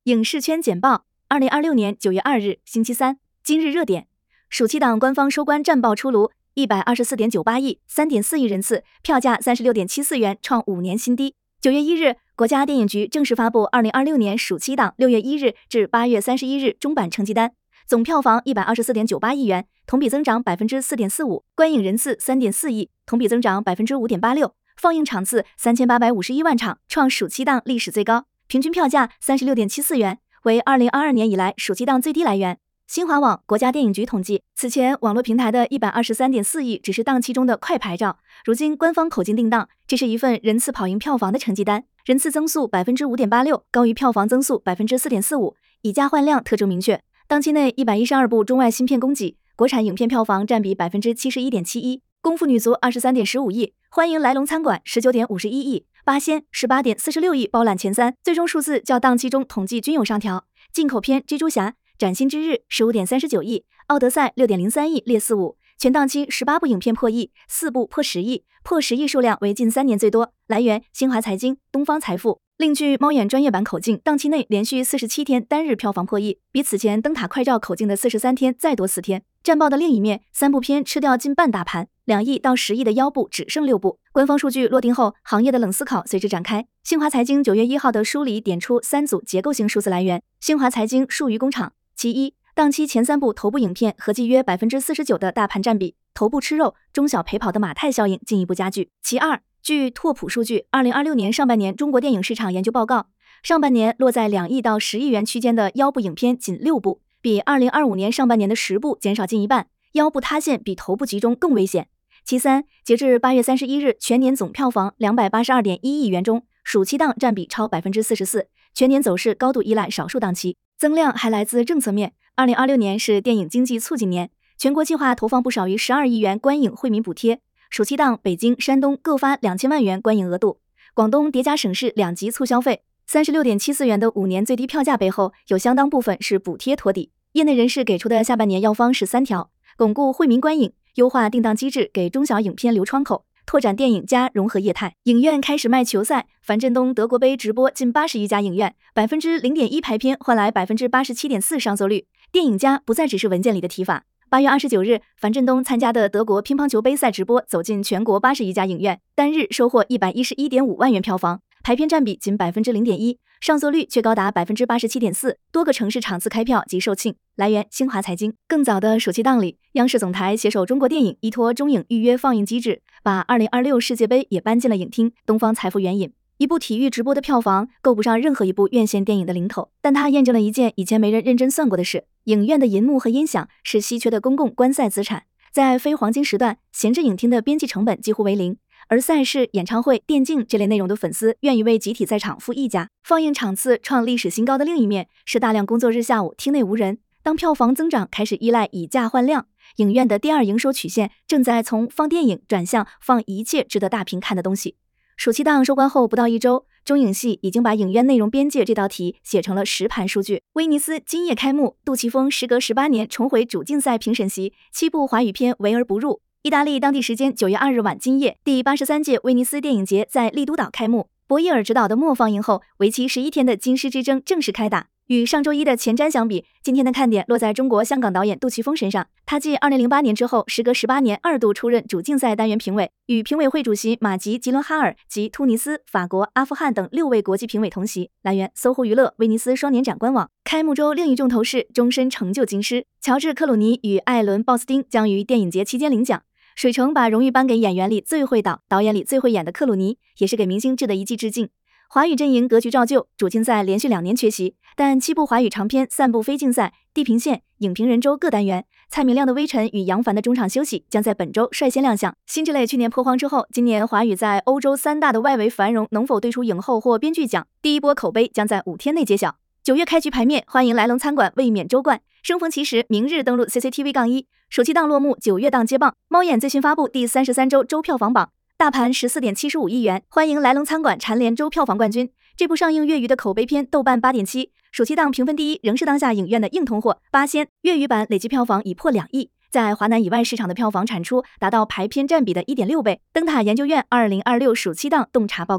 影视圈简报，2026年9月2日，星期三。今日热点：暑期档官方收官战报出炉，124.98亿，3.4亿人次，票价36.74元，创5年新低。9月1日，国家电影局正式发布2026年暑期档6月1日至8月31日中版成绩单，总票房124.98亿元，同比增长4.45%，观影人次3.4亿，同比增长5.86%，放映场次3851万场，创暑期档历史最高。平均票价36.74元，为2022年以来暑期档最低来源。新华网、国家电影局统计，此前网络平台的123.4亿只是档期中的快牌照，如今官方口径定档，这是一份人次跑赢票房的成绩单，人次增速5.86%，高于票房增速4.45%，以价换量特征明确。档期内112部中外新片供给，国产影片票房占比71.71%，功夫女足23.15亿，欢迎来龙餐馆19.51亿，八仙18.46亿包揽前三，最终数字较档期中统计均有上调。进口片《蜘蛛侠》崭新之日15.39亿，奥德赛6.03亿列4-5，全档期18部影片破亿，4部破10亿，破10亿数量为近3年最多。来源：新华财经、东方财富。另据猫眼专业版口径，档期内连续47天单日票房破亿，比此前灯塔快照口径的43天再多4天。战报的另一面，3部片吃掉近半大盘，2亿到10亿的腰部只剩6部。官方数据落定后，行业的冷思考随之展开。新华财经9月1号的梳理点出3组结构性数字来源。新华财经数据工厂：其一，档期前3部头部影片合计约49%的大盘占比，头部吃肉，中小陪跑的马太效应进一步加剧。其二，据拓普数据2026年上半年中国电影市场研究报告，上半年落在2亿到10亿元区间的腰部影片仅6部，比2025年上半年的10部减少近一半，腰部塌陷比头部集中更危险。其三，截至8月31日，全年总票房282.1亿元中，暑期档占比超44%，全年走势高度依赖少数档期，增量还来自政策面。2026年是电影经济促进年，全国计划投放不少于12亿元观影惠民补贴，暑期档北京、山东各发2000万元观影额度，广东叠加省市2级促消费。36.74元的5年最低票价背后，有相当部分是补贴托底。业内人士给出的下半年药方是3条：巩固惠民观影，优化定档机制，给中小影片留窗口，拓展电影加融合业态。影院开始卖球赛，樊振东德国杯直播近81家影院，0.1%排片换来87.4%上座率。电影加不再只是文件里的提法。8月29日，樊振东参加的德国乒乓球杯赛直播走进全国81家影院，单日收获111.5万元票房，排片占比仅0.1%，上座率却高达87.4%，多个城市场次开票即售罄。来源：新华财经。更早的暑期档里，央视总台携手中国电影，依托中影预约放映机制，把2026世界杯也搬进了影厅。东方财富援引，一部体育直播的票房够不上任何一部院线电影的零头，但它验证了一件以前没人认真算过的事：影院的银幕和音响是稀缺的公共观赛资产，在非黄金时段，闲置影厅的边际成本几乎为零，而赛事、演唱会、电竞这类内容的粉丝愿意为集体在场付溢价。放映场次创历史新高的另一面是大量工作日下午厅内无人，当票房增长开始依赖以价换量，影院的第二营收曲线正在从放电影转向放一切值得大屏看的东西。暑期档收官后不到1周，中影系已经把影院内容边界这道题写成了实盘数据。威尼斯今夜开幕，杜琪峰时隔18年重回主竞赛评审席，7部华语片围而不入。意大利当地时间9月2日晚今夜，第83届威尼斯电影节在丽都岛开幕。博伊尔执导的末放映后，为期11天的金狮之争正式开打。与上周一的前瞻相比，今天的看点落在中国香港导演杜琪峰身上。他继2008年之后，时隔18年2度出任主竞赛单元评委，与评委会主席马吉·吉伦哈尔及突尼斯、法国、阿富汗等6位国际评委同席。来源：搜狐娱乐、威尼斯双年展官网。开幕周另一重头是终身成就金狮，乔治·克鲁尼与艾伦·鲍斯汀将于电影节期间领奖。水城把荣誉颁给演员里最会导、导演里最会演的克鲁尼，也是给明星致的一记致敬。华语阵营格局照旧，主竞赛连续2年缺席，但7部华语长片、3部非竞赛，地平线、影评人周各单元，蔡明亮的《微尘》与杨凡的中场休息将在本周率先亮相。辛芷蕾去年破荒之后，今年华语在欧洲3大的外围繁荣能否对出影后或编剧奖，第一波口碑将在5天内揭晓。9月开局排面，欢迎来龙餐馆卫冕周冠，生逢其时，明日登陆 CCTV-1， 暑期档落幕，9月档接棒。猫眼最新发布第33周周票房榜，大盘14.75亿元，欢迎来龙餐馆蝉联周票房冠军。这部上映粤语的口碑片，豆瓣8.7，暑期档评分第一，仍是当下影院的硬通货。八仙粤语版累计票房已破2亿，在华南以外市场的票房产出达到排片占比的1.6倍。灯塔研究院2026暑期档洞察报告。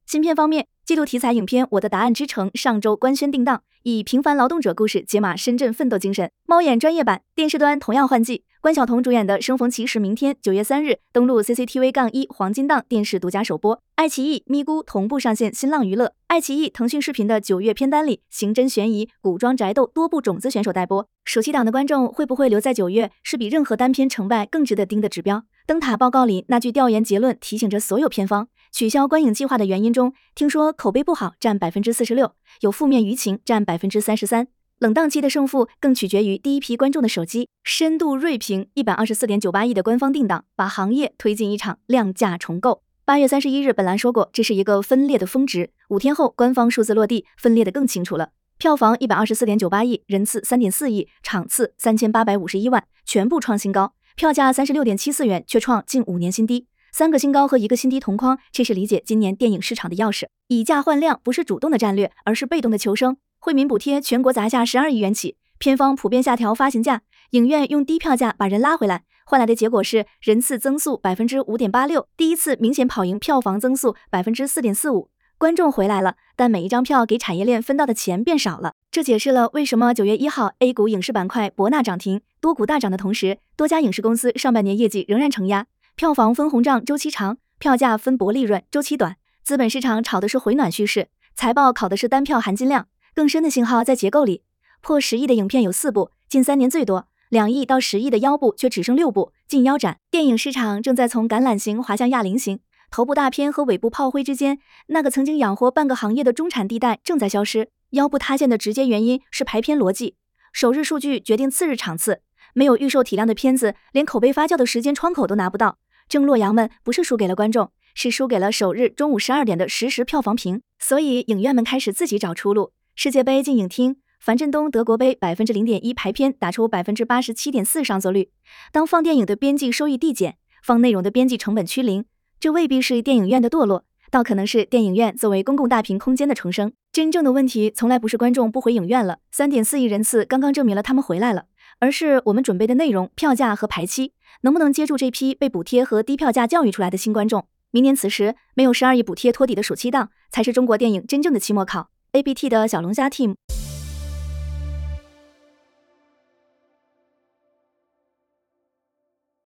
新片方面，季度题材影片《我的答案之城》上周官宣定档，以平凡劳动者故事解码深圳奋斗精神。猫眼专业版电视端同样换季，关晓彤主演的《生逢其时》明天9月3日登陆 CCTV-1黄金档电视独家首播，爱奇艺、咪咕同步上线新浪娱乐。爱奇艺、腾讯视频的9月片单里，刑侦悬疑、古装宅斗多部种子选手待播。暑期档的观众会不会留在9月，是比任何单片成败更值得盯的指标。灯塔报告里那句调研结论提醒着所有片方，取消观影计划的原因中，听说口碑不好占 46%， 有负面舆情占 33%。冷档期的胜负更取决于第一批观众的手机。深度锐评 124.98 亿的官方定档，把行业推进一场量价重构。8月31日，本来说过这是一个分裂的峰值，5天后官方数字落地，分裂得更清楚了。票房 124.98 亿，人次 3.4 亿，场次3851万，全部创新高。票价 36.74 元，却创近5年新低。3个新高和1个新低同框，这是理解今年电影市场的钥匙。以价换量不是主动的战略，而是被动的求生。惠民补贴全国砸下12亿元起，片方普遍下调发行价，影院用低票价把人拉回来，换来的结果是人次增速 5.86%， 第一次明显跑赢票房增速 4.45%。观众回来了，但每一张票给产业链分到的钱变少了。这解释了为什么9月1号 A 股影视板块博纳涨停，多股大涨的同时，多家影视公司上半年业绩仍然承压。票房分红账周期长，票价分薄利润周期短。资本市场炒的是回暖趋势，财报考的是单票含金量。更深的信号在结构里，破10亿的影片有4部，近3年最多；2亿到10亿的腰部却只剩6部，近腰斩。电影市场正在从橄榄型滑向哑铃型，头部大片和尾部炮灰之间，那个曾经养活半个行业的中产地带正在消失。腰部塌陷的直接原因是排片逻辑，首日数据决定次日场次，没有预售体量的片子，连口碑发酵的时间窗口都拿不到。正洛阳们不是输给了观众，是输给了首日中午12点的实时票房屏。所以影院们开始自己找出路。世界杯进影厅，樊振东德国杯 0.1% 排片打出 87.4% 上座率。当放电影的边际收益递减，放内容的边际成本趋零，这未必是电影院的堕落，倒可能是电影院作为公共大屏空间的重生。真正的问题从来不是观众不回影院了，3.4亿人次刚刚证明了他们回来了，而是我们准备的内容、票价和排期能不能接住这批被补贴和低票价教育出来的新观众。明年此时没有12亿补贴托底的暑期档，才是中国电影真正的期末考。ABT 的小龙虾 team。